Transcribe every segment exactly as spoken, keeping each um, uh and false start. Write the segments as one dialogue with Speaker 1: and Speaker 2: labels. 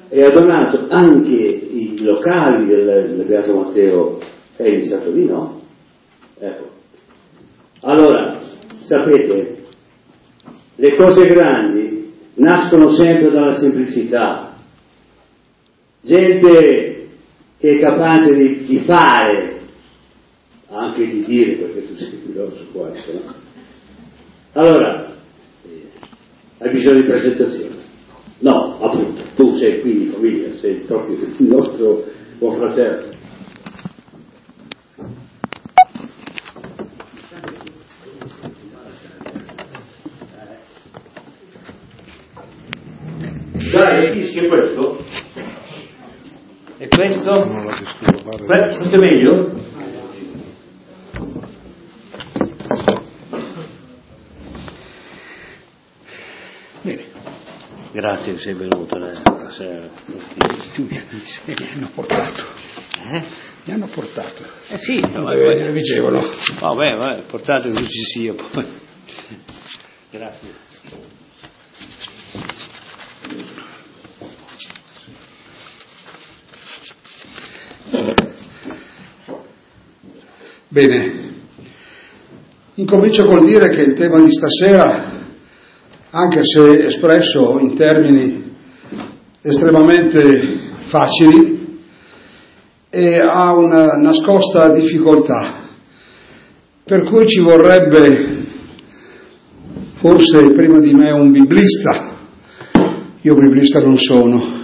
Speaker 1: e ha donato anche i locali del, del Beato Matteo e ha iniziato di no. Ecco. Allora, sapete, le cose grandi nascono sempre dalla semplicità. Gente che è capace di, di fare, anche di dire, perché tu sei filosofo su questo, no? Allora, eh, hai bisogno di presentazione? No, appunto, tu sei qui di famiglia, sei proprio il nostro buon fratello. Dai, capisci che questo? E questo?
Speaker 2: Non la disturbo, vale.
Speaker 1: Beh, questo è meglio?
Speaker 2: Bene.
Speaker 1: Grazie che sei venuto la sera.
Speaker 2: Tu mi hanno portato.
Speaker 1: Eh?
Speaker 2: Mi hanno portato.
Speaker 1: Eh sì, no,
Speaker 2: ma eh, dicevano.
Speaker 1: Vabbè, vabbè, portato che ci sia poi. Grazie.
Speaker 2: Bene, incomincio col dire che il tema di stasera, anche se espresso in termini estremamente facili, e ha una nascosta difficoltà, per cui ci vorrebbe forse prima di me un biblista. Io biblista non sono,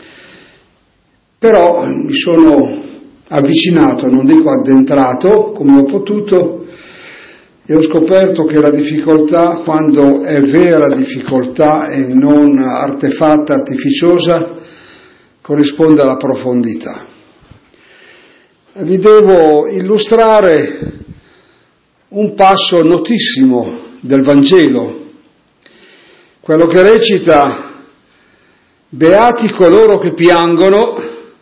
Speaker 2: però mi sono avvicinato, non dico addentrato, come ho potuto, e ho scoperto che la difficoltà, quando è vera difficoltà e non artefatta, artificiosa, corrisponde alla profondità. Vi devo illustrare un passo notissimo del Vangelo, quello che recita: beati coloro che piangono,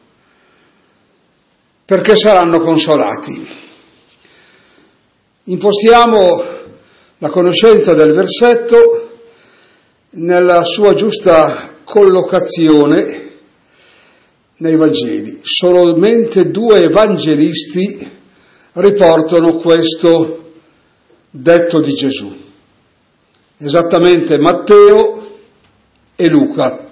Speaker 2: perché saranno consolati. Impostiamo la conoscenza del versetto nella sua giusta collocazione nei Vangeli. Solamente due evangelisti riportano questo detto di Gesù, esattamente Matteo e Luca.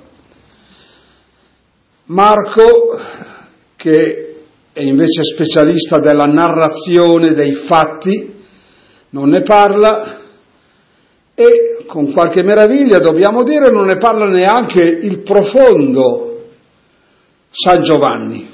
Speaker 2: Marco, che è invece specialista della narrazione dei fatti, non ne parla, e con qualche meraviglia, dobbiamo dire, non ne parla neanche il profondo San Giovanni.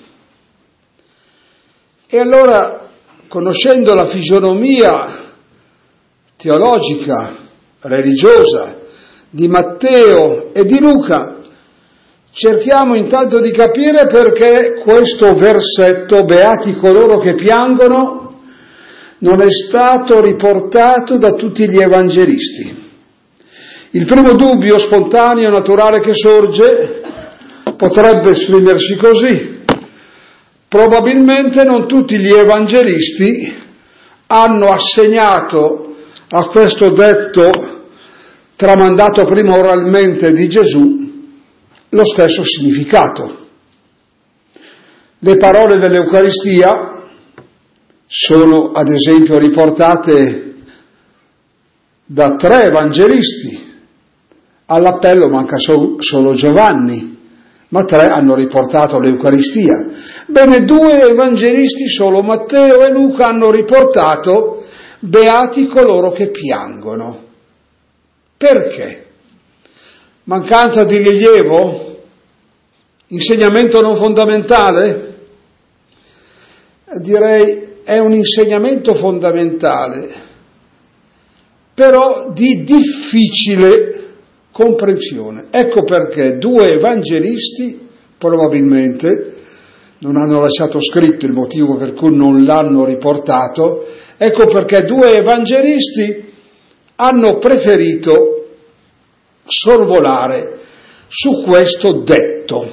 Speaker 2: E allora, conoscendo la fisionomia teologica, religiosa di Matteo e di Luca, cerchiamo intanto di capire perché questo versetto, beati coloro che piangono, non è stato riportato da tutti gli evangelisti. Il primo dubbio spontaneo, naturale che sorge, potrebbe esprimersi così: probabilmente non tutti gli evangelisti hanno assegnato a questo detto, tramandato prima oralmente di Gesù, lo stesso significato. Le parole dell'Eucaristia sono ad esempio riportate da tre evangelisti, all'appello manca so- solo Giovanni, ma tre hanno riportato l'Eucaristia. Bene, due evangelisti, solo Matteo e Luca, hanno riportato beati coloro che piangono. Perché? Mancanza di rilievo? Insegnamento non fondamentale? Direi è un insegnamento fondamentale, però di difficile comprensione. Ecco perché due evangelisti probabilmente non hanno lasciato scritto il motivo per cui non l'hanno riportato. Ecco perché due evangelisti hanno preferito sorvolare su questo detto.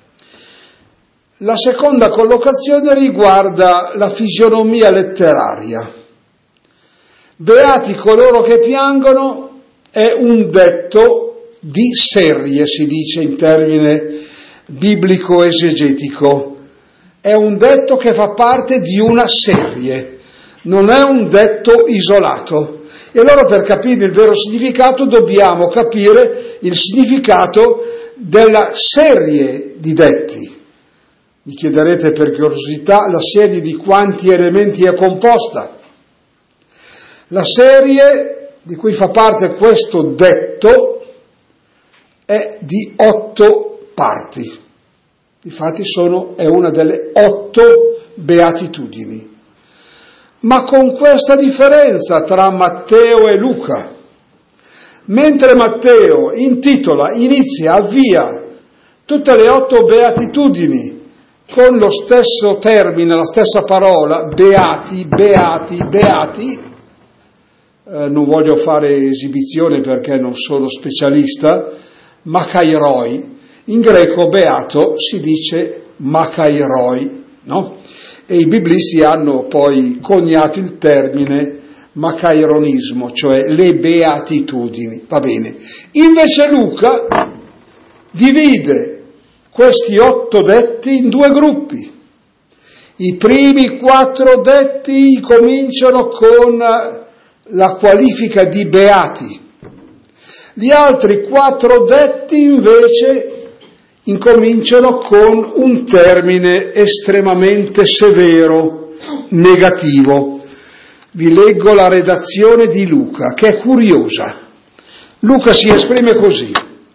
Speaker 2: La seconda collocazione riguarda la fisionomia letteraria. Beati coloro che piangono è un detto di serie, si dice in termine biblico-esegetico, è un detto che fa parte di una serie, non è un detto isolato. E allora per capire il vero significato dobbiamo capire il significato della serie di detti. Mi chiederete per curiosità la serie di quanti elementi è composta. La serie di cui fa parte questo detto è di otto parti. Infatti sono, è una delle otto beatitudini. Ma con questa differenza tra Matteo e Luca. Mentre Matteo intitola, inizia, avvia tutte le otto beatitudini con lo stesso termine, la stessa parola, beati, beati, beati, eh, non voglio fare esibizione perché non sono specialista, makairoi, in greco beato si dice makairoi, no? E i biblisti hanno poi coniato il termine makaironismo, cioè le beatitudini, va bene. Invece Luca divide questi otto detti in due gruppi. I primi quattro detti cominciano con la qualifica di beati. Gli altri quattro detti invece incominciano con un termine estremamente severo, negativo. Vi leggo la redazione di Luca, che è curiosa. Luca si esprime così: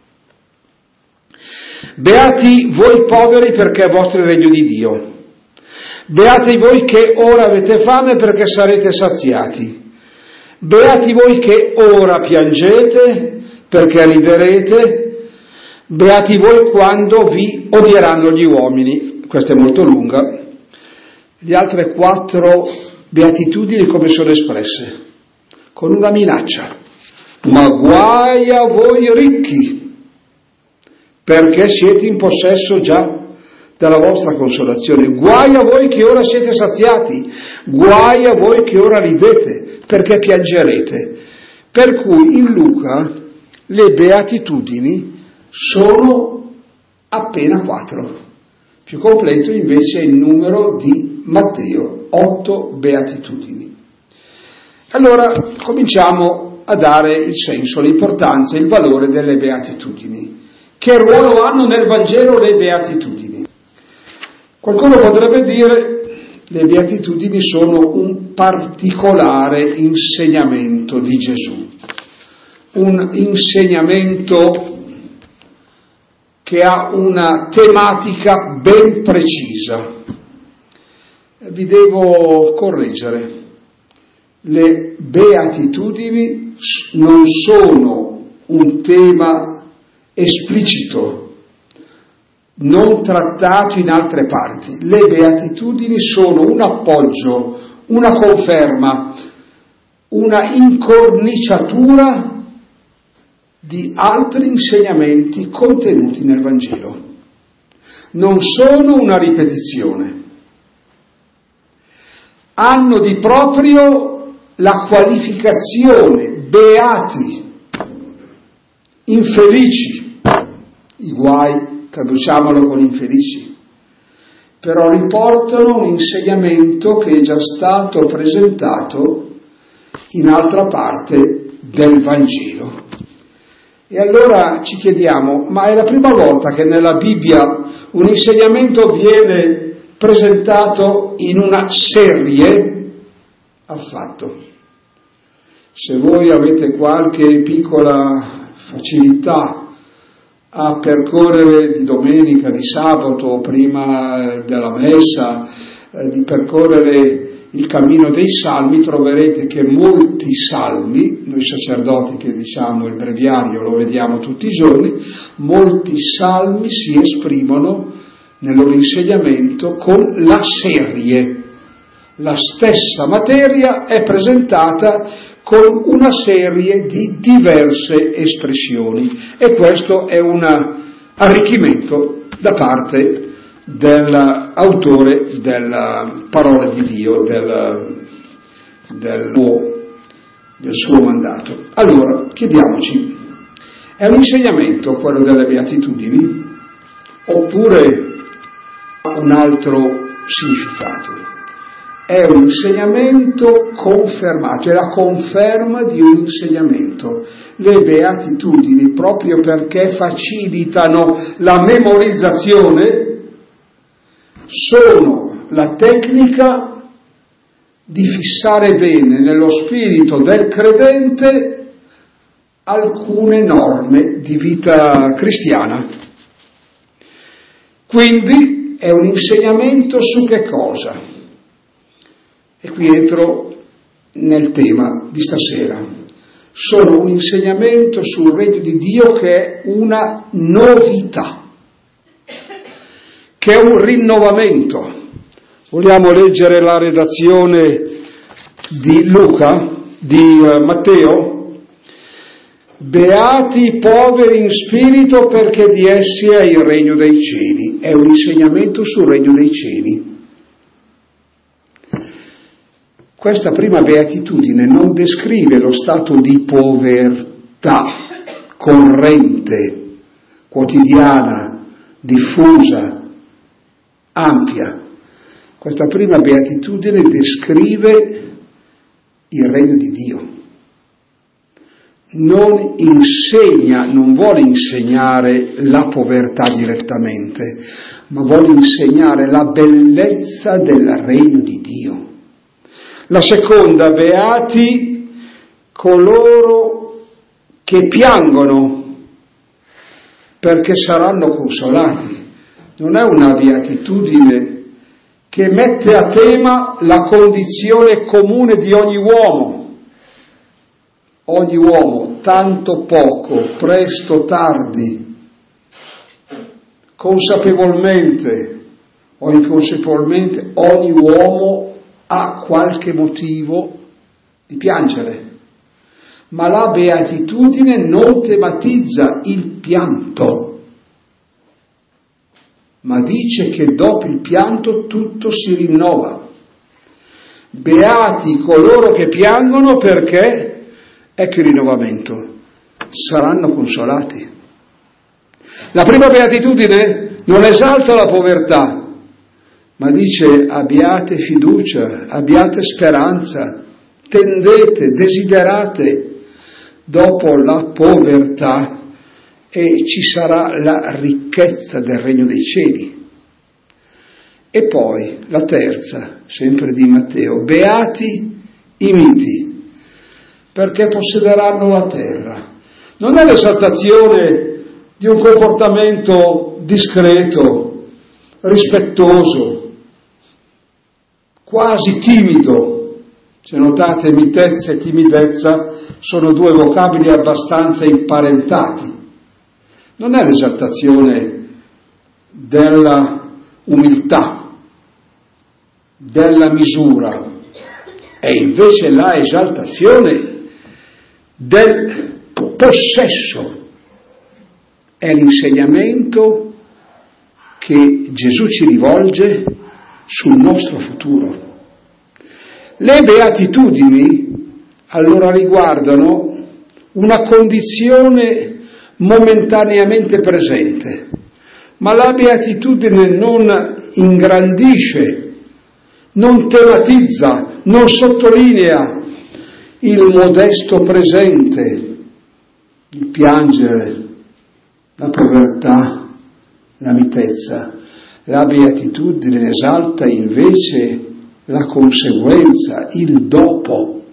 Speaker 2: beati voi poveri perché è vostro il regno di Dio. Beati voi che ora avete fame perché sarete saziati. Beati voi che ora piangete perché riderete. Beati voi quando vi odieranno gli uomini. Questa è molto lunga. Le altre quattro beatitudini come sono espresse? Con una minaccia. Ma guai a voi ricchi, perché siete in possesso già della vostra consolazione. Guai a voi che ora siete saziati. Guai a voi che ora ridete, perché piangerete. Per cui in Luca le beatitudini sono appena quattro. Più completo invece è il numero di Matteo, otto beatitudini. Allora cominciamo a dare il senso, l'importanza, il valore delle beatitudini. Che ruolo hanno nel Vangelo le beatitudini? Qualcuno potrebbe dire le beatitudini sono un particolare insegnamento di Gesù, un insegnamento che ha una tematica ben precisa. Vi devo correggere. Le beatitudini non sono un tema esplicito, non trattato in altre parti. Le beatitudini sono un appoggio, una conferma, una incorniciatura di altri insegnamenti contenuti nel Vangelo. Non sono una ripetizione. Hanno di proprio la qualificazione beati, infelici, i guai, traduciamolo con infelici, però riportano un insegnamento che è già stato presentato in altra parte del Vangelo. E allora ci chiediamo, ma è la prima volta che nella Bibbia un insegnamento viene presentato in una serie? Affatto. Se voi avete qualche piccola facilità a percorrere di domenica, di sabato, prima della messa, eh, di percorrere il cammino dei salmi, troverete che molti salmi, noi sacerdoti che diciamo il breviario lo vediamo tutti i giorni, molti salmi si esprimono nel loro insegnamento con la serie. La stessa materia è presentata con una serie di diverse espressioni e questo è un arricchimento da parte dell'autore della parola di Dio, del, del, del suo mandato. Allora, chiediamoci, è un insegnamento quello delle beatitudini? oppure un altro significato. È un insegnamento confermato, è la conferma di un insegnamento. Le beatitudini, proprio perché facilitano la memorizzazione, sono la tecnica di fissare bene nello spirito del credente alcune norme di vita cristiana. Quindi è un insegnamento su che cosa? E qui entro nel tema di stasera. Sono un insegnamento sul regno di Dio che è una novità, che è un rinnovamento. Vogliamo leggere la redazione di Luca, di Matteo? Beati i poveri in spirito, perché di essi è il regno dei cieli. È un insegnamento sul regno dei cieli. Questa prima beatitudine non descrive lo stato di povertà corrente, quotidiana, diffusa, ampia. Questa prima beatitudine descrive il regno di Dio. Non insegna, non vuole insegnare la povertà direttamente, ma vuole insegnare la bellezza del regno di Dio. La seconda, beati coloro che piangono, perché saranno consolati. Non è una beatitudine che mette a tema la condizione comune di ogni uomo. Ogni uomo, tanto poco, presto, tardi, consapevolmente o inconsapevolmente, ogni uomo ha qualche motivo di piangere, ma la beatitudine non tematizza il pianto, ma dice che dopo il pianto tutto si rinnova. Beati coloro che piangono, perché, ecco il rinnovamento, saranno consolati. La prima beatitudine non esalta la povertà, ma dice abbiate fiducia, abbiate speranza, tendete, desiderate dopo la povertà e ci sarà la ricchezza del regno dei cieli. E poi la terza, sempre di Matteo, beati i miti, perché possederanno la terra. Non è l'esaltazione di un comportamento discreto, rispettoso, quasi timido. Se notate, mitezza e timidezza sono due vocabili abbastanza imparentati. Non è l'esaltazione della umiltà, della misura, è invece la esaltazione del possesso. È l'insegnamento che Gesù ci rivolge sul nostro futuro. Le beatitudini allora riguardano una condizione momentaneamente presente, ma la beatitudine non ingrandisce, non tematizza, non sottolinea il modesto presente, il piangere, la povertà, la mitezza. La beatitudine esalta invece la conseguenza, il dopo.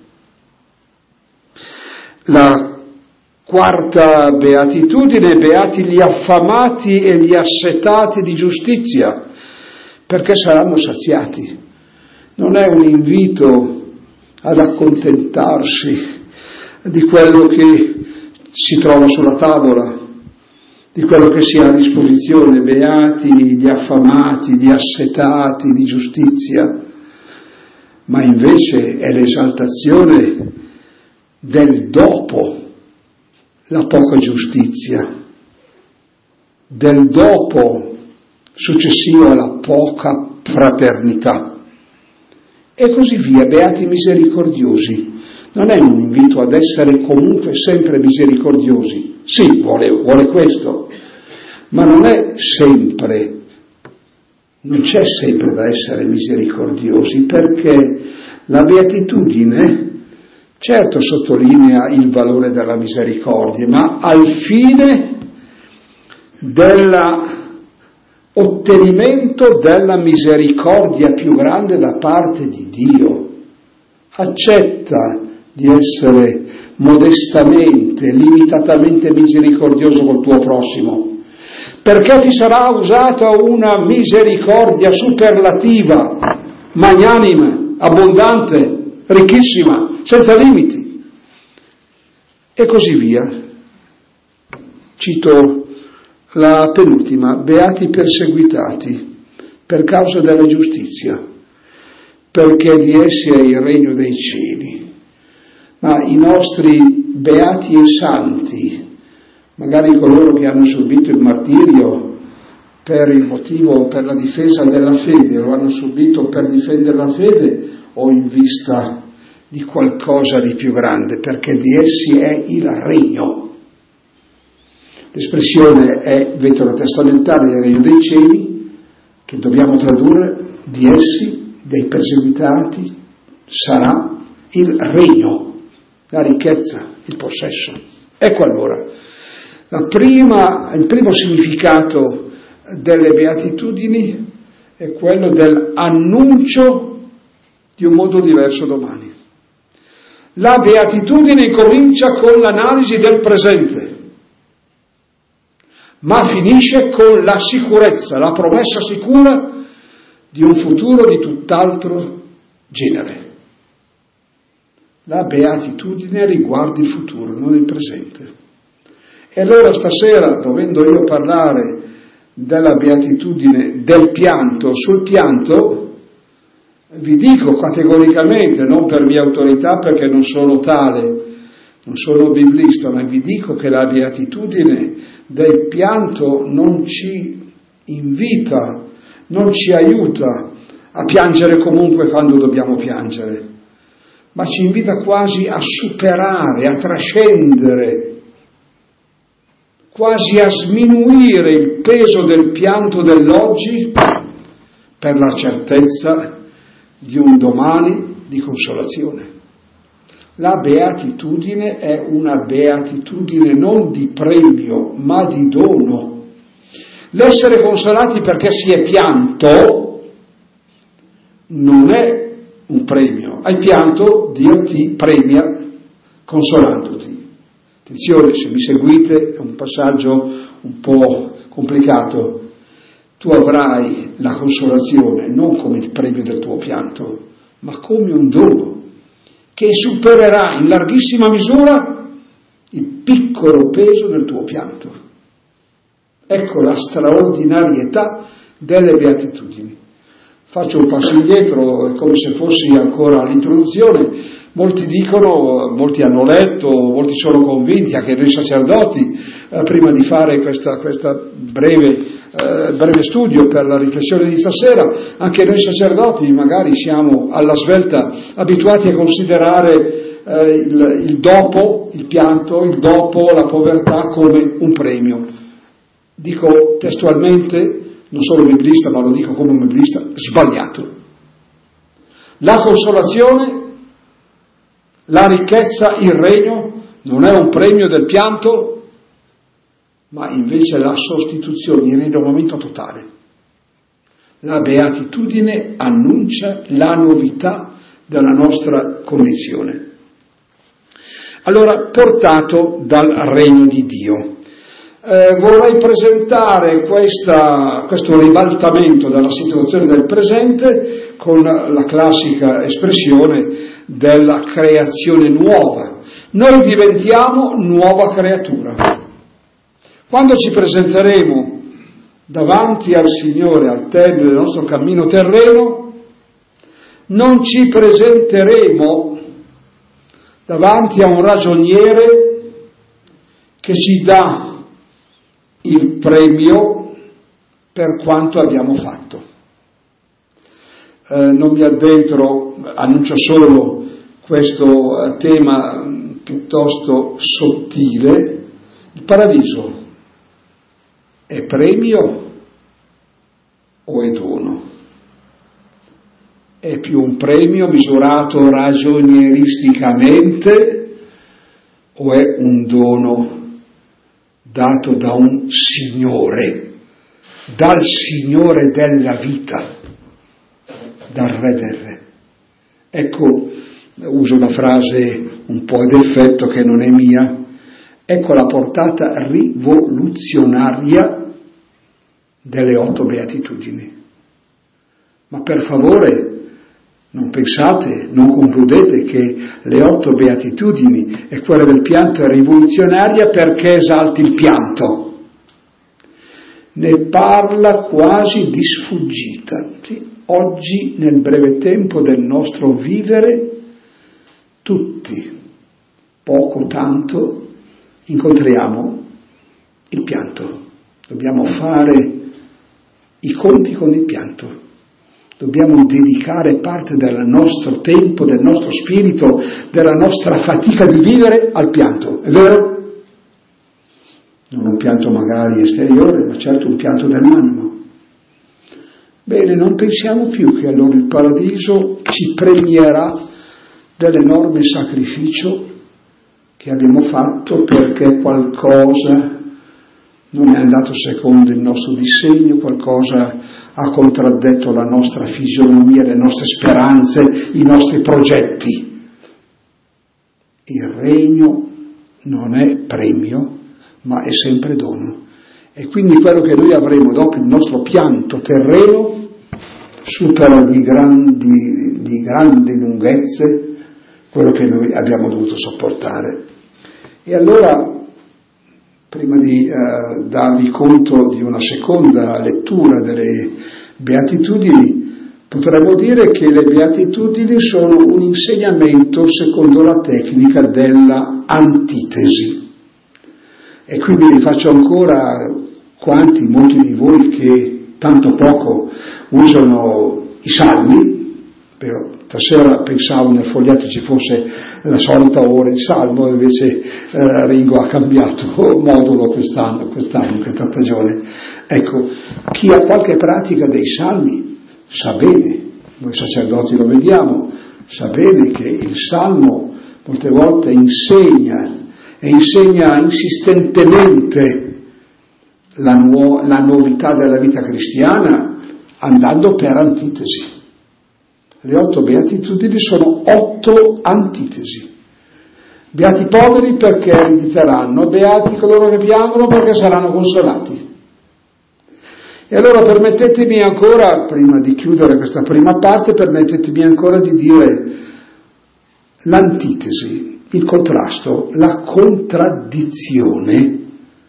Speaker 2: La quarta beatitudine, beati gli affamati e gli assetati di giustizia, perché saranno saziati. Non è un invito ad accontentarsi di quello che si trova sulla tavola, di quello che si ha a disposizione. Beati gli affamati, gli assetati di giustizia, ma invece è l'esaltazione del dopo la poca giustizia, del dopo successivo alla poca fraternità, e così via. Beati misericordiosi. Non è un invito ad essere comunque sempre misericordiosi. Sì, vuole, vuole questo, ma non è sempre, non c'è sempre da essere misericordiosi, perché la beatitudine certo sottolinea il valore della misericordia, ma al fine dell'ottenimento della misericordia più grande da parte di Dio. Accetta di essere modestamente, limitatamente misericordioso col tuo prossimo, perché ti sarà usata una misericordia superlativa, magnanima, abbondante, ricchissima, senza limiti, e così via. Cito la penultima: beati i perseguitati per causa della giustizia, perché di essi è il regno dei cieli. Ma i nostri beati e santi, magari coloro che hanno subito il martirio per il motivo, per la difesa della fede, lo hanno subito per difendere la fede o in vista di qualcosa di più grande, perché di essi è il regno. L'espressione è veterotestamentale del regno dei cieli, che dobbiamo tradurre: di essi, dei perseguitati, sarà il regno, la ricchezza, il possesso. Ecco allora, la prima, il primo significato delle beatitudini è quello dell'annuncio di un mondo diverso domani. La beatitudine comincia con l'analisi del presente, ma finisce con la sicurezza, la promessa sicura di un futuro di tutt'altro genere. La beatitudine riguarda il futuro, non il presente. E allora stasera, dovendo io parlare della beatitudine del pianto, sul pianto, vi dico categoricamente, non per mia autorità perché non sono tale, non sono biblista, ma vi dico che la beatitudine del pianto non ci invita, non ci aiuta a piangere comunque quando dobbiamo piangere, ma ci invita quasi a superare, a trascendere, quasi a sminuire il peso del pianto dell'oggi per la certezza di un domani di consolazione. La beatitudine è una beatitudine non di premio, ma di dono. L'essere consolati perché si è pianto non è un premio. Hai pianto, Dio ti premia consolandoti. Attenzione, se mi seguite, è un passaggio un po' complicato. Tu avrai la consolazione non come il premio del tuo pianto, ma come un dono che supererà in larghissima misura il piccolo peso del tuo pianto. Ecco la straordinarietà delle beatitudini. Faccio un passo indietro, è come se fossi ancora all'introduzione. Molti dicono, molti hanno letto, molti sono convinti, anche noi sacerdoti, eh, prima di fare questa, questa breve, eh, breve studio per la riflessione di stasera, anche noi sacerdoti magari siamo alla svelta abituati a considerare eh, il, il dopo, il pianto, il dopo, la povertà come un premio. Dico testualmente, non sono biblista, ma lo dico come un biblista, sbagliato. La consolazione, la ricchezza, il regno non è un premio del pianto, ma invece la sostituzione, il rinnovamento totale. La beatitudine annuncia la novità della nostra condizione. Allora, portato dal regno di Dio. Eh, vorrei presentare questa, questo ribaltamento dalla situazione del presente con la classica espressione della creazione nuova. Noi diventiamo nuova creatura. Quando ci presenteremo davanti al Signore al termine del nostro cammino terreno, non ci presenteremo davanti a un ragioniere che ci dà il premio per quanto abbiamo fatto. Eh, non mi addentro, annuncio solo questo eh, tema piuttosto sottile. Il paradiso È premio o è dono? È più un premio misurato ragionieristicamente o è un dono dato da un Signore, dal Signore della vita, dal Re del Re? Ecco, uso una frase un po' ad effetto che non è mia, ecco la portata rivoluzionaria delle otto beatitudini. Ma per favore, non pensate, non concludete che le otto beatitudini e quella del pianto è rivoluzionaria perché esalti il pianto. Ne parla quasi di sfuggita. Sì, oggi, nel breve tempo del nostro vivere, tutti, poco tanto, incontriamo il pianto. Dobbiamo fare i conti con il pianto. Dobbiamo dedicare parte del nostro tempo, del nostro spirito, della nostra fatica di vivere al pianto, è vero? Non un pianto magari esteriore, ma certo un pianto dell'animo. Bene, non pensiamo più che allora il paradiso ci premierà dell'enorme sacrificio che abbiamo fatto perché qualcosa non è andato secondo il nostro disegno, qualcosa ha contraddetto la nostra fisionomia, le nostre speranze, i nostri progetti. Il regno non è premio, ma è sempre dono. E quindi quello che noi avremo dopo il nostro pianto terreno supera di grandi, di grandi lunghezze quello che noi abbiamo dovuto sopportare. E allora, prima di eh, darvi conto di una seconda lettura delle beatitudini, potremmo dire che le beatitudini sono un insegnamento secondo la tecnica della antitesi. E quindi vi faccio ancora, quanti, molti di voi che tanto poco usano i salmi, però stasera pensavo nel foglietto ci fosse la solita ora il salmo, invece eh, Ringo ha cambiato modulo quest'anno, quest'anno, questa stagione. Ecco, chi ha qualche pratica dei salmi sa bene, noi sacerdoti lo vediamo, sa bene che il salmo molte volte insegna e insegna insistentemente la, nuo- la novità della vita cristiana andando per antitesi. Le otto beatitudini sono otto antitesi. Beati i poveri perché erediteranno, beati coloro che piangono perché saranno consolati. E allora permettetemi ancora, prima di chiudere questa prima parte, permettetemi ancora di dire l'antitesi, il contrasto, la contraddizione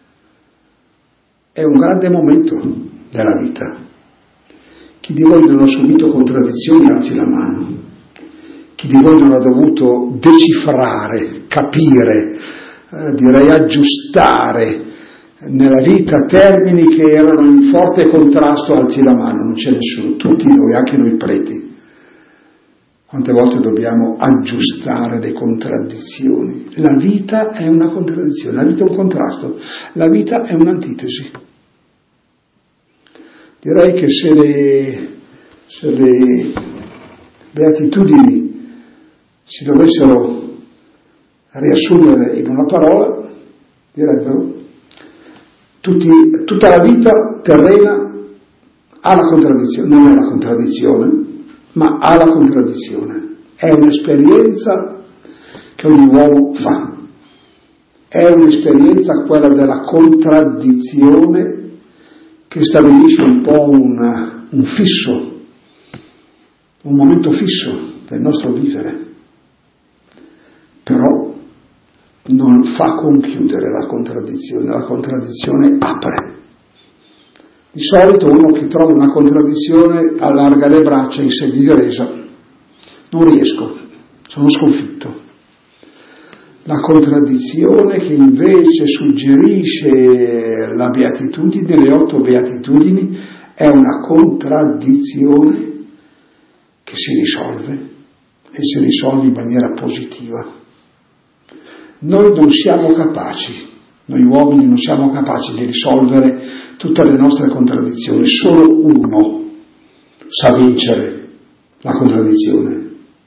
Speaker 2: è un grande momento della vita. Chi di voi non ha subito contraddizioni alzi la mano. Chi di voi non ha dovuto decifrare, capire, eh, direi aggiustare nella vita termini che erano in forte contrasto alzi la mano, non c'è nessuno, tutti noi, anche noi preti. Quante volte dobbiamo aggiustare le contraddizioni? La vita è una contraddizione, la vita è un contrasto, la vita è un'antitesi. Direi che se le, se le beatitudini si dovessero riassumere in una parola, direbbero tutti, tutta la vita terrena ha la contraddizione, non è la contraddizione, ma ha la contraddizione. È un'esperienza che ogni uomo fa. È un'esperienza quella della contraddizione che stabilisce un po' un, un fisso, un momento fisso del nostro vivere, però non fa conchiudere la contraddizione, la contraddizione apre. Di solito uno che trova una contraddizione allarga le braccia in segno di resa, non riesco, sono sconfitto. La contraddizione che invece suggerisce la beatitudine, le otto beatitudini, è una contraddizione che si risolve e si risolve in maniera positiva. Noi non siamo capaci, Noi uomini non siamo capaci di risolvere tutte le nostre contraddizioni, solo uno sa vincere la contraddizione: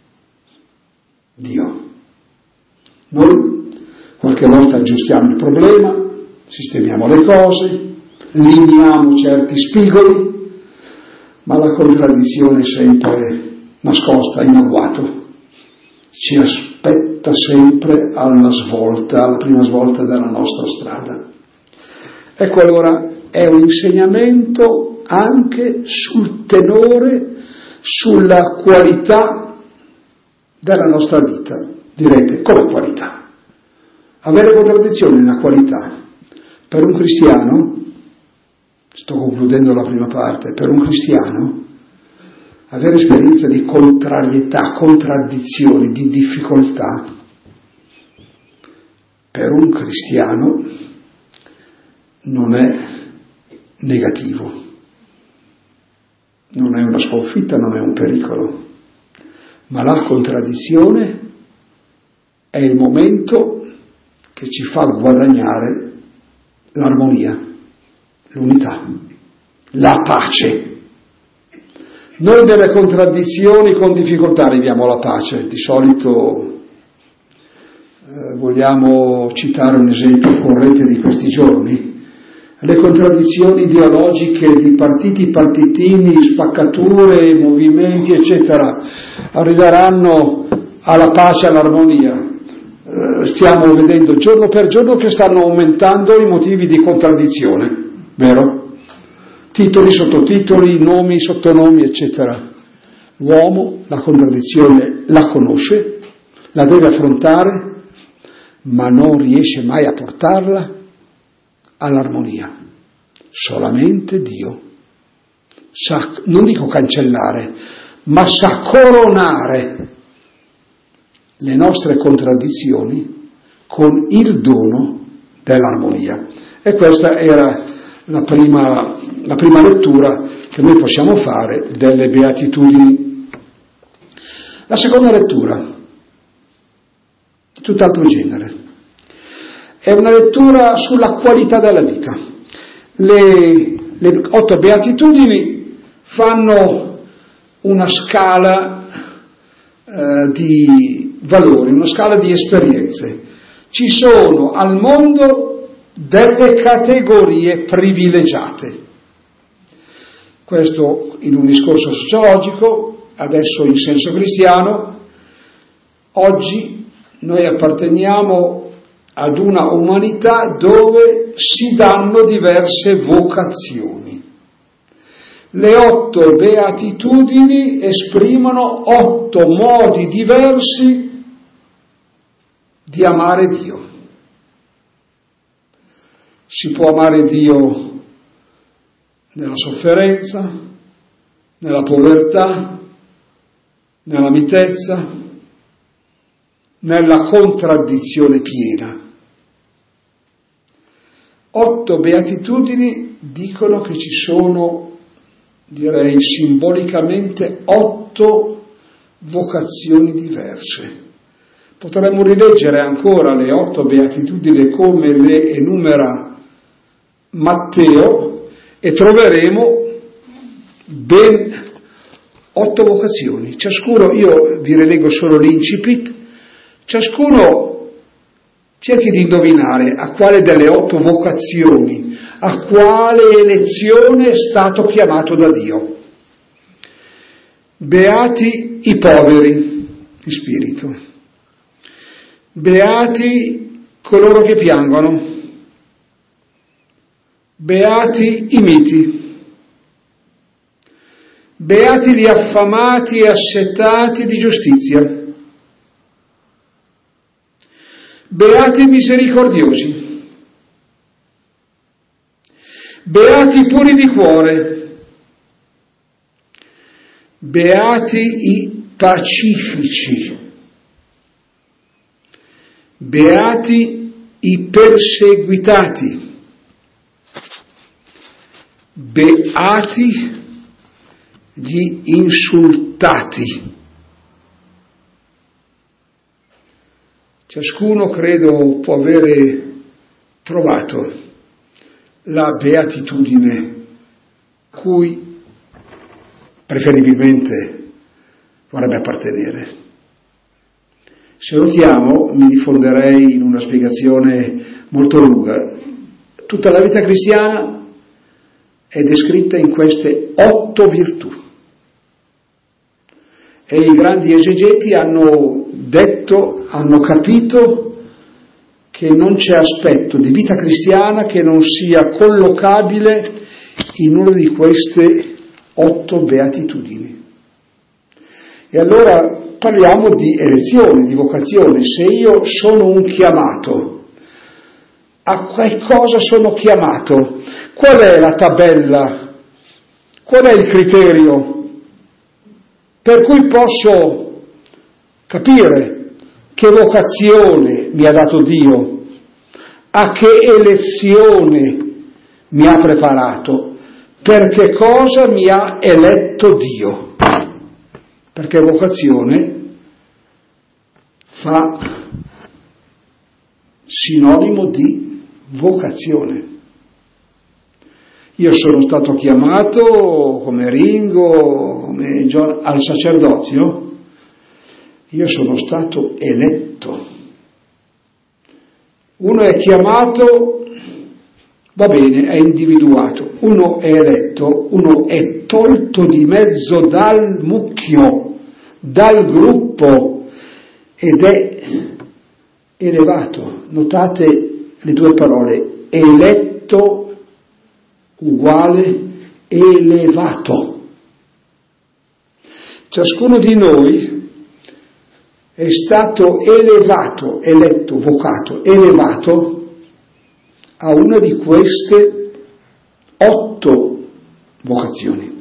Speaker 2: Dio. Noi qualche volta aggiustiamo il problema, sistemiamo le cose, limiamo certi spigoli, ma la contraddizione è sempre nascosta in agguato, ci aspetta sempre alla svolta, alla prima svolta della nostra strada. Ecco, allora è un insegnamento anche sul tenore, sulla qualità della nostra vita. Direte, come qualità? Avere contraddizioni è una qualità. Per un cristiano, sto concludendo la prima parte, per un cristiano avere esperienza di contrarietà, contraddizioni, di difficoltà, per un cristiano non è negativo, non è una sconfitta, non è un pericolo, ma la contraddizione è il momento che ci fa guadagnare l'armonia, l'unità, la pace. Noi delle contraddizioni con difficoltà arriviamo alla pace. Di solito eh, vogliamo citare un esempio corrente di questi giorni: le contraddizioni ideologiche di partiti, partitini, spaccature, movimenti, eccetera, arriveranno alla pace, all'armonia. Eh, stiamo vedendo giorno per giorno che stanno aumentando i motivi di contraddizione, vero? Titoli, sottotitoli, nomi, sottonomi, eccetera. L'uomo la contraddizione la conosce, la deve affrontare, ma non riesce mai a portarla all'armonia. Solamente Dio sa, non dico cancellare, ma sa coronare le nostre contraddizioni con il dono dell'armonia. E questa era la prima, la prima lettura che noi possiamo fare delle Beatitudini. La seconda lettura, di tutt'altro genere, è una lettura sulla qualità della vita. Le, le otto Beatitudini fanno una scala eh, di valori, una scala di esperienze. Ci sono al mondo delle categorie privilegiate. Questo in un discorso sociologico, adesso in senso cristiano. Oggi noi apparteniamo ad una umanità dove si danno diverse vocazioni. Le otto Beatitudini esprimono otto modi diversi di amare Dio. Si può amare Dio nella sofferenza, nella povertà, nella mitezza, nella contraddizione piena. Otto Beatitudini dicono che ci sono, direi simbolicamente, otto vocazioni diverse. Potremmo rileggere ancora le otto Beatitudini come le enumera Matteo e troveremo ben otto vocazioni. Ciascuno, io vi rileggo solo l'incipit, ciascuno cerchi di indovinare a quale delle otto vocazioni, a quale elezione è stato chiamato da Dio. Beati i poveri di spirito, beati coloro che piangono, beati i miti, beati gli affamati e assetati di giustizia, beati i misericordiosi, beati i puri di cuore, beati i pacifici, beati i perseguitati, beati gli insultati. Ciascuno, credo, può avere trovato la beatitudine cui preferibilmente vorrebbe appartenere. Se notiamo, mi diffonderei in una spiegazione molto lunga, tutta la vita cristiana è descritta in queste otto virtù. E i grandi esegeti hanno detto, hanno capito che non c'è aspetto di vita cristiana che non sia collocabile in una di queste otto beatitudini. E allora parliamo di elezione, di vocazione. Se io sono un chiamato, a qualcosa sono chiamato, qual è la tabella, qual è il criterio per cui posso capire che vocazione mi ha dato Dio, a che elezione mi ha preparato, per che cosa mi ha eletto Dio? Perché vocazione fa sinonimo di vocazione. Io sono stato chiamato come Ringo, come John, al sacerdozio, io sono stato eletto. Uno è chiamato, va bene, è individuato, uno è eletto, uno è tolto di mezzo dal mucchio, dal gruppo ed è elevato. Notate le due parole, eletto uguale elevato. Ciascuno di noi è stato elevato, eletto, vocato, elevato a una di queste otto vocazioni.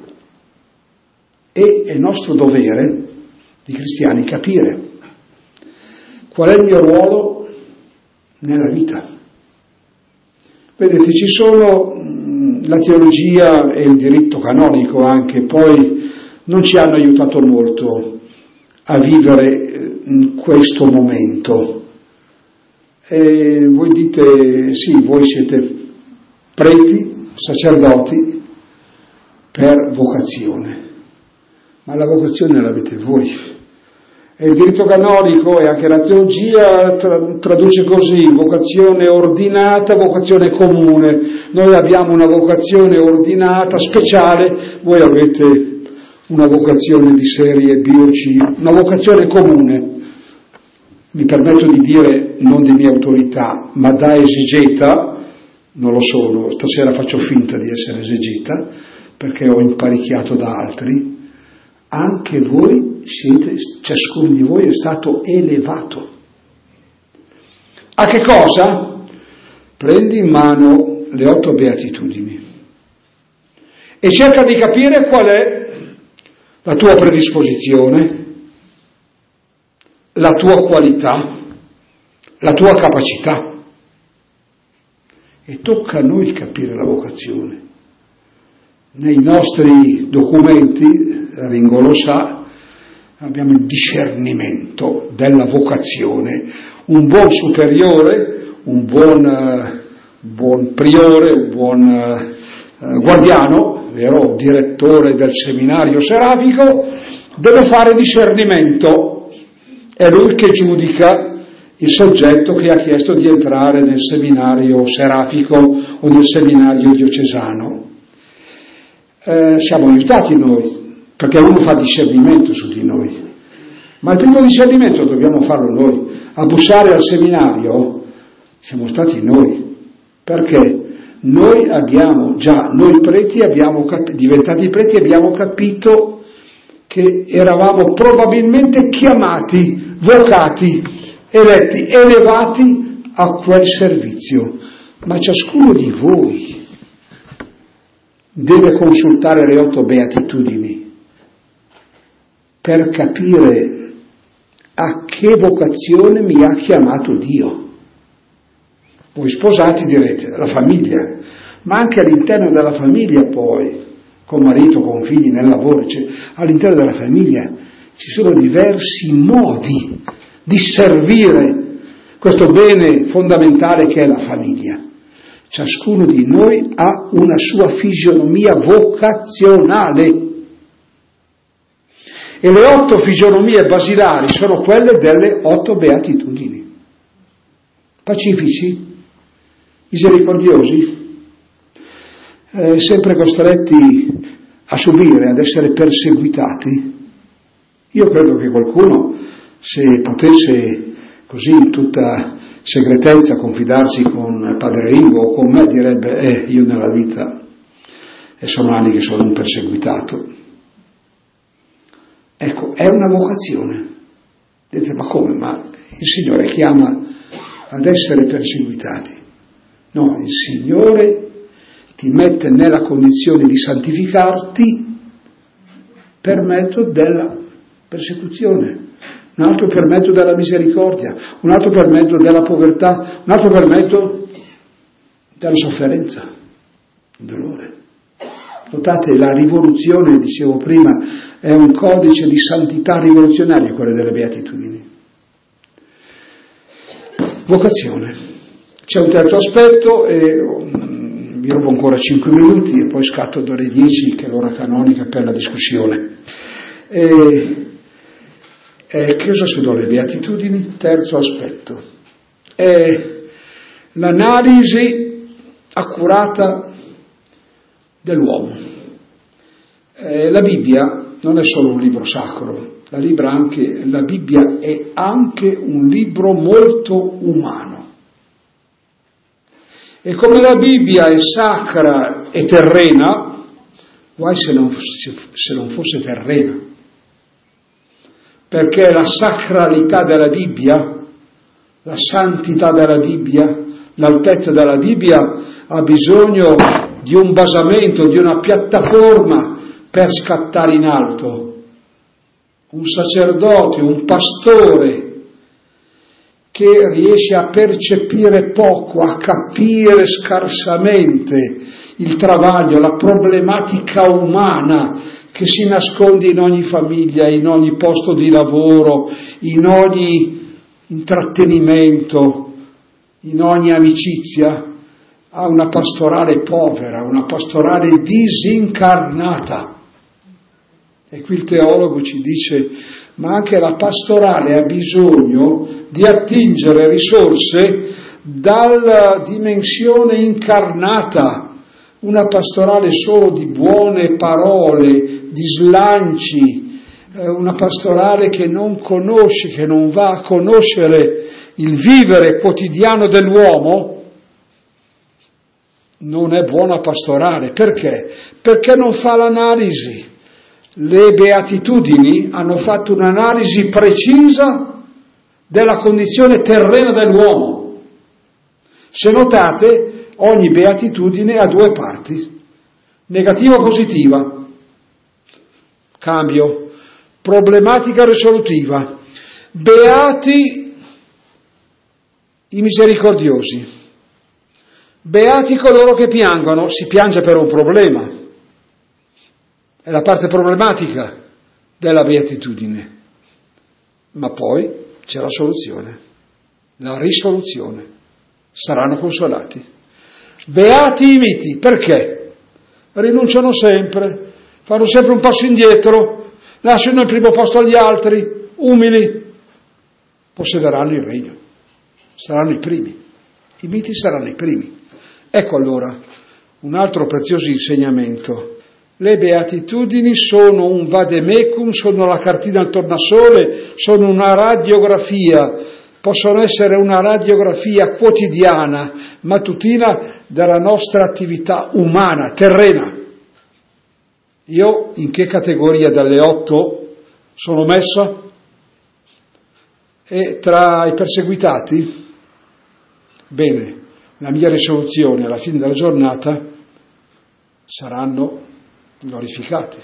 Speaker 2: E è nostro dovere di cristiani capire qual è il mio ruolo nella vita. Vedete, ci sono mh, la teologia e il diritto canonico anche, poi non ci hanno aiutato molto a vivere in questo momento. E voi dite, sì, voi siete preti, sacerdoti per vocazione, ma la vocazione l'avete voi. E il diritto canonico e anche la teologia tra, traduce così, vocazione ordinata, vocazione comune. Noi abbiamo una vocazione ordinata, speciale, voi avete una vocazione di serie B o C, una vocazione comune. Mi permetto di dire, non di mia autorità, ma da esegeta, non lo sono, stasera faccio finta di essere esegeta, perché ho imparicchiato da altri, anche voi siete, ciascuno di voi è stato elevato. A che cosa? Prendi in mano le otto beatitudini e cerca di capire qual è la tua predisposizione, la tua qualità, la tua capacità. E tocca a noi capire la vocazione. Nei nostri documenti, Ringo lo sa, abbiamo il discernimento della vocazione. Un buon superiore, un buon, uh, buon priore, un buon uh, guardiano, vero, direttore del seminario serafico, deve fare discernimento. È lui che giudica il soggetto che ha chiesto di entrare nel seminario serafico o nel seminario diocesano. Eh, siamo aiutati noi, perché uno fa discernimento su di noi, ma il primo discernimento dobbiamo farlo noi. A bussare al seminario siamo stati noi, perché noi abbiamo già, noi preti abbiamo cap- diventati preti, abbiamo capito che eravamo probabilmente chiamati, vocati, eletti, elevati a quel servizio, ma ciascuno di voi deve consultare le otto beatitudini per capire a che vocazione mi ha chiamato Dio. Voi sposati direte, la famiglia, ma anche all'interno della famiglia poi, con marito, con figli, nel lavoro, cioè, all'interno della famiglia ci sono diversi modi di servire questo bene fondamentale che è la famiglia. Ciascuno di noi ha una sua fisionomia vocazionale. E le otto fisionomie basilari sono quelle delle otto beatitudini. Pacifici, misericordiosi, eh, sempre costretti a subire, ad essere perseguitati. Io credo che qualcuno, se potesse così in tutta segretezza confidarsi con Padre Ringo o con me, direbbe, eh, io nella vita, e sono anni che sono un perseguitato. Ecco, è una vocazione. Dite, ma come? Ma il Signore chiama ad essere perseguitati. No, il Signore ti mette nella condizione di santificarti per mezzo della persecuzione, un altro per mezzo della misericordia, un altro per mezzo della povertà, un altro per mezzo della sofferenza, il dolore. Notate, la rivoluzione, dicevo prima, è un codice di santità rivoluzionario, quello delle beatitudini. Vocazione. C'è un terzo aspetto, e vi rubo ancora cinque minuti e poi scatto ad ore dieci, che è l'ora canonica per la discussione. E, e che cosa sono le beatitudini? Terzo aspetto. È l'analisi accurata dell'uomo. Eh, la Bibbia non è solo un libro sacro, la, libra anche, la Bibbia è anche un libro molto umano. E come la Bibbia è sacra e terrena, guai se non, se non fosse terrena, perché la sacralità della Bibbia, la santità della Bibbia, l'altezza della Bibbia ha bisogno di un basamento, di una piattaforma per scattare in alto. Un sacerdote, un pastore che riesce a percepire poco, a capire scarsamente il travaglio, la problematica umana che si nasconde in ogni famiglia, in ogni posto di lavoro, in ogni intrattenimento, in ogni amicizia, ha una pastorale povera, una pastorale disincarnata. E qui il teologo ci dice, ma anche la pastorale ha bisogno di attingere risorse dalla dimensione incarnata, una pastorale solo di buone parole, di slanci, una pastorale che non conosce, che non va a conoscere il vivere quotidiano dell'uomo, non è buona pastorale. Perché? Perché non fa l'analisi. Le beatitudini hanno fatto un'analisi precisa della condizione terrena dell'uomo. Se notate, ogni beatitudine ha due parti, negativa e positiva. Cambio. Problematica risolutiva. Beati i misericordiosi. Beati coloro che piangono. Si piange per un problema. È la parte problematica della beatitudine. Ma poi c'è la soluzione, la risoluzione. Saranno consolati. Beati i miti. Perché? Rinunciano sempre, fanno sempre un passo indietro, lasciano il primo posto agli altri, umili. Possederanno il regno. Saranno i primi. I miti saranno i primi. Ecco allora un altro prezioso insegnamento. Le beatitudini sono un vademecum, sono la cartina al tornasole, sono una radiografia, possono essere una radiografia quotidiana, mattutina della nostra attività umana, terrena. Io in che categoria dalle otto sono messo? E tra i perseguitati? Bene, la mia risoluzione alla fine della giornata saranno glorificati.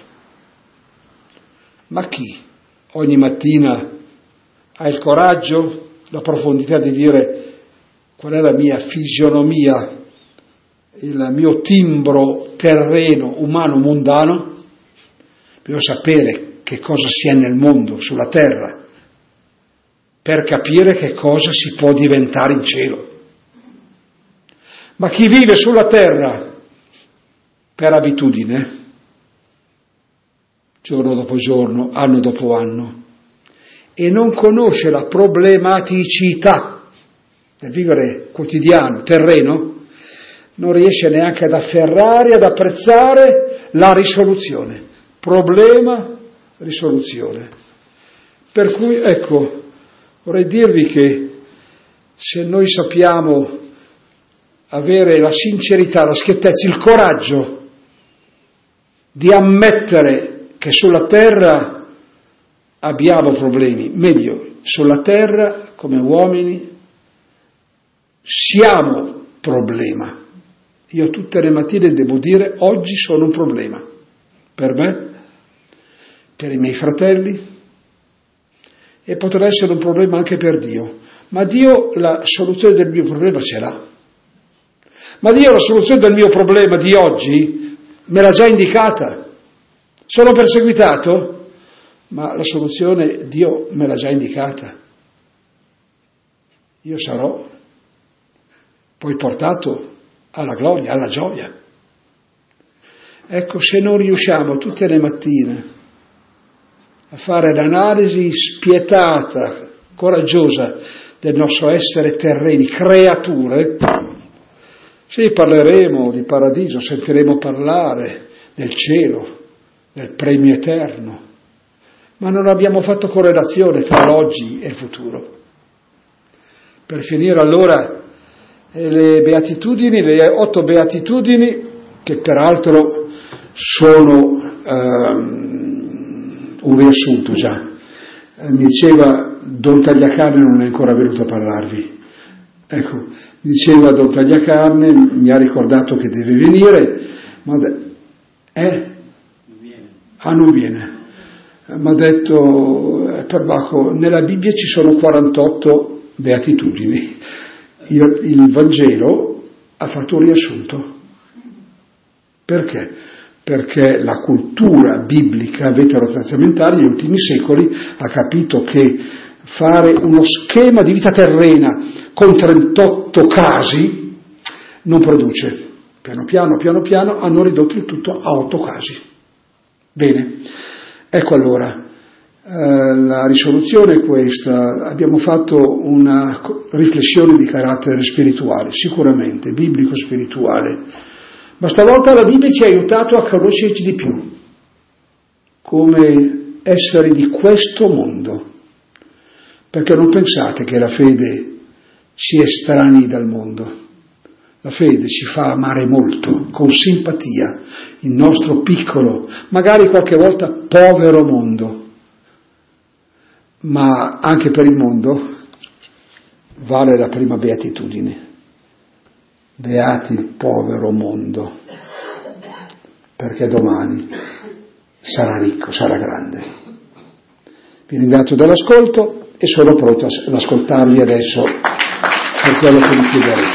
Speaker 2: Ma chi ogni mattina ha il coraggio, la profondità di dire qual è la mia fisionomia, il mio timbro terreno, umano, mondano? Bisogna sapere che cosa si è nel mondo, sulla terra, per capire che cosa si può diventare in cielo. Ma chi vive sulla terra per abitudine, giorno dopo giorno, anno dopo anno, e non conosce la problematicità del vivere quotidiano, terreno, non riesce neanche ad afferrare, ad apprezzare la risoluzione. Problema, risoluzione. Per cui, ecco, vorrei dirvi che se noi sappiamo avere la sincerità, la schiettezza, il coraggio di ammettere che sulla terra abbiamo problemi, meglio, sulla terra come uomini siamo problema. Io tutte le mattine devo dire oggi sono un problema per me, per i miei fratelli, e potrà essere un problema anche per Dio, ma Dio la soluzione del mio problema ce l'ha. Ma Dio la soluzione del mio problema di oggi me l'ha già indicata. Sono perseguitato, ma la soluzione Dio me l'ha già indicata. Io sarò poi portato alla gloria, alla gioia. Ecco, se non riusciamo tutte le mattine a fare l'analisi spietata, coraggiosa del nostro essere terreni, creature, sì, parleremo di paradiso, sentiremo parlare del cielo, del premio eterno, ma non abbiamo fatto correlazione tra l'oggi e il futuro. Per finire allora le beatitudini, le otto beatitudini, che peraltro sono ehm, un riassunto già. Eh, mi diceva Don Tagliacarne, non è ancora venuto a parlarvi. Ecco, mi diceva Don Tagliacarne, mi ha ricordato che deve venire, ma eh? Non viene. Ah, non viene. Mi ha detto, eh, perbacco, nella Bibbia ci sono quarantotto beatitudini. Il, il Vangelo ha fatto un riassunto. Perché? Perché la cultura biblica veterotestamentale negli ultimi secoli ha capito che fare uno schema di vita terrena con trentotto casi non produce. Piano piano, piano piano hanno ridotto il tutto a otto casi. Bene, ecco allora, eh, la risoluzione è questa. Abbiamo fatto una riflessione di carattere spirituale, sicuramente, biblico-spirituale. Ma stavolta la Bibbia ci ha aiutato a conoscerci di più, come esseri di questo mondo, perché non pensate che la fede ci estranei dal mondo. La fede ci fa amare molto, con simpatia, il nostro piccolo, magari qualche volta povero mondo, ma anche per il mondo vale la prima beatitudine. Beati il povero mondo, perché domani sarà ricco, sarà grande. Vi ringrazio dell'ascolto e sono pronto ad ascoltarvi adesso per quello che mi chiederete.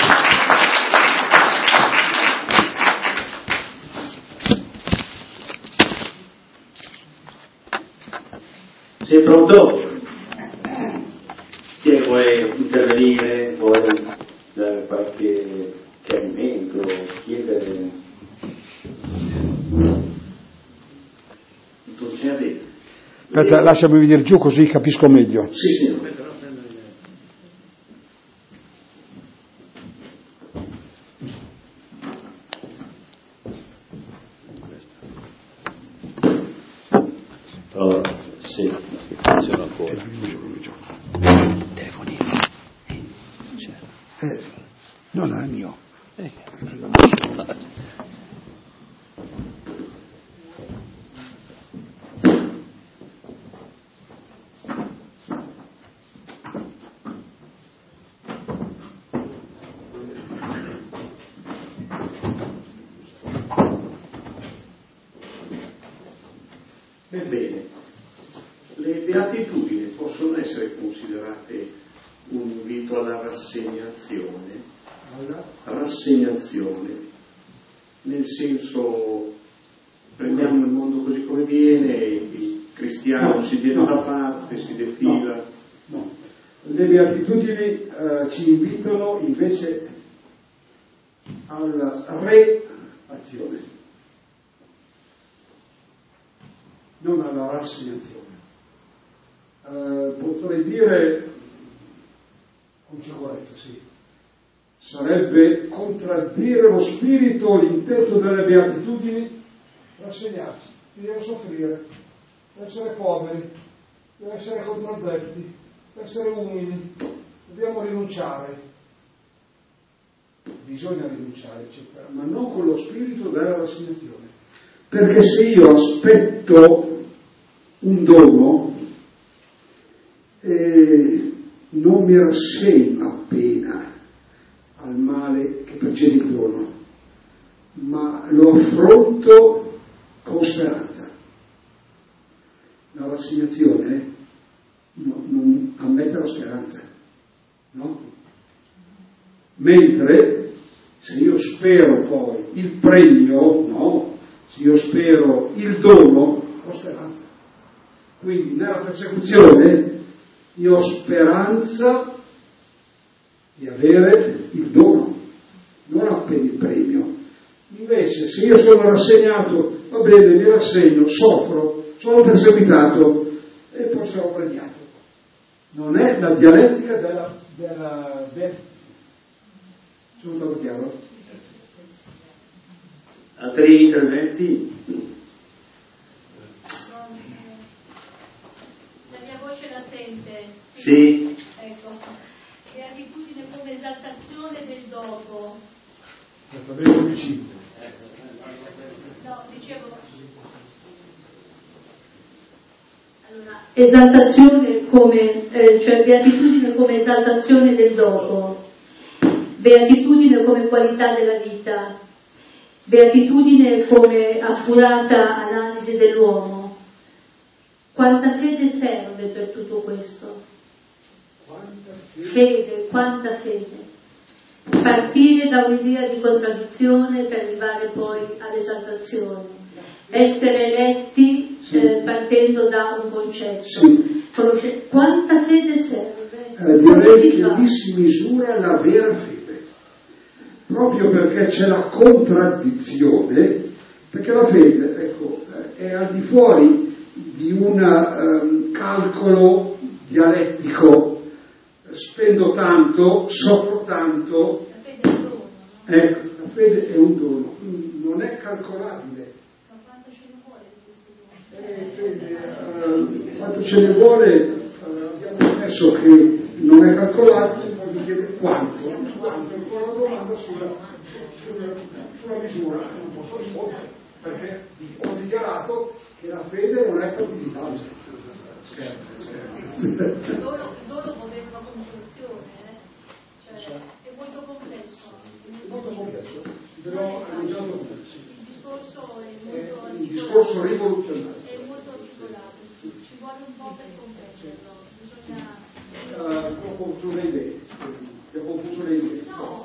Speaker 1: Sei pronto? Chi vuole intervenire, vuole dare qualche chiarimento, chiedere? Non c'è a dire.
Speaker 2: Aspetta, lasciami venire giù così capisco meglio.
Speaker 1: Sì, sì. Allora, sì, funziona ancora.
Speaker 2: Telefonino. Eh, no, non è mio. Eh.
Speaker 3: Ebbene, le beatitudini possono essere considerate un invito alla rassegnazione, alla rassegnazione, nel senso prendiamo il mondo così come viene, il cristiano no, si tiene no, da parte, si defila.
Speaker 2: No, no. Le beatitudini eh, ci invitano invece alla reazione, non alla rassegnazione. Eh, potrei dire con sicurezza, sì, sarebbe contraddire lo spirito, l'intento delle beatitudini, rassegnarsi, deve soffrire, deve essere poveri, deve essere contraddetti, deve essere umili, dobbiamo rinunciare, bisogna rinunciare, eccetera, ma non con lo spirito della rassegnazione, perché se io aspetto un dono e non mi rassegno appena al male che precede il dono, ma lo affronto con speranza. La rassegnazione no, non ammette la speranza, no? Mentre se io spero poi il premio, no? Se io spero il dono, ho speranza. Quindi nella persecuzione io ho speranza di avere il dono, non appena il premio. Invece se io sono rassegnato, va bene, mi rassegno, soffro, sono perseguitato e poi sarò premiato. Non è la dialettica della, della beatitudine. Sono stato chiaro?
Speaker 1: Altri interventi?
Speaker 4: La mia voce la sente?
Speaker 1: Sì.
Speaker 4: Ecco. Beatitudine come esaltazione del dopo.
Speaker 2: Esattamente vicino.
Speaker 4: No, dicevo. Allora, esaltazione come, eh, cioè beatitudine come esaltazione del dopo, beatitudine come qualità della vita, beatitudine come accurata analisi dell'uomo. Quanta fede serve per tutto questo? Fede, quanta fede. Partire da un'idea di contraddizione per arrivare poi all'esaltazione. Essere eletti eh, partendo da un concetto.
Speaker 2: Sì.
Speaker 4: Conosce- quanta fede serve?
Speaker 2: Eh, direi che lì si misura la vera fede, proprio perché c'è la contraddizione, perché la fede, ecco, è al di fuori di un um, calcolo dialettico. Spendo tanto, soffro tanto.
Speaker 4: La fede è un dono, no?
Speaker 2: Ecco, la fede è un dono, quindi non è calcolabile.
Speaker 4: Ma quanto ce ne vuole di questo dono?
Speaker 2: Eh, fede, uh, quanto ce ne vuole, uh, abbiamo messo che non è calcolabile, poi mi chiede quanto. Quanto? È una domanda sulla, sulla, sulla misura, non posso rispondere, perché ho dichiarato che la fede non è quantificabile. Scherzo, scherzo.
Speaker 4: Il dono, il dono può avere una concezione, eh? Cioè, è molto complesso.
Speaker 2: È molto complesso, però è un giorno complesso.
Speaker 4: Il discorso è molto
Speaker 2: È un
Speaker 4: articolato.
Speaker 2: discorso rivoluzionario.
Speaker 4: È molto articolato, sì. Ci vuole un po' per comprenderlo. Bisogna.
Speaker 2: Uh, ho confuso le idee, ho confuso le idee.
Speaker 4: No,